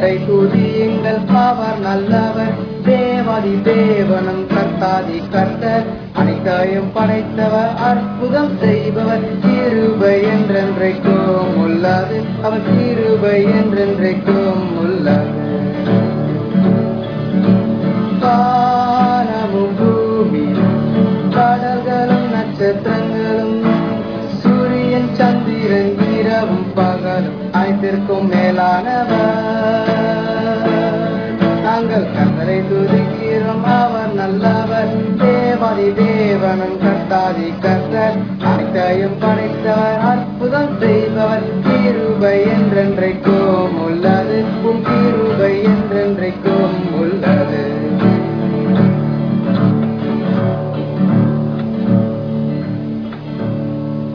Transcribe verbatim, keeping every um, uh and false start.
கர்த்தரை துதியுங்கள், அவர் நல்லவர். தேவாதி தேவனும் கர்த்தாதி கர்த்தர், அனைத்தையும் படைத்தவர், அற்புதம் செய்பவர். கிருபை என்றென்றைக்கும் உள்ளது, அவர் கிருபை என்றென்றைக்கும் உள்ளது. வானமும் பூமியும் கடல்களும் நட்சத்திரங்களும் சூரியன் சந்திரன் இரவும் பகலும் அனைத்திற்கும் மேலானவர். நாங்கள் கர்த்தரை துதிக்கிறோம், அவர் நல்லவர். தேவாதி தேவனும் கர்த்தாதி கர்த்தர், அனைத்தையும் படைத்தவர், அற்புதம் செய்பவர். கிருபை என்றென்றைக்கும் உள்ளது, உம் கிருபை என்றென்றைக்கும் உள்ளது.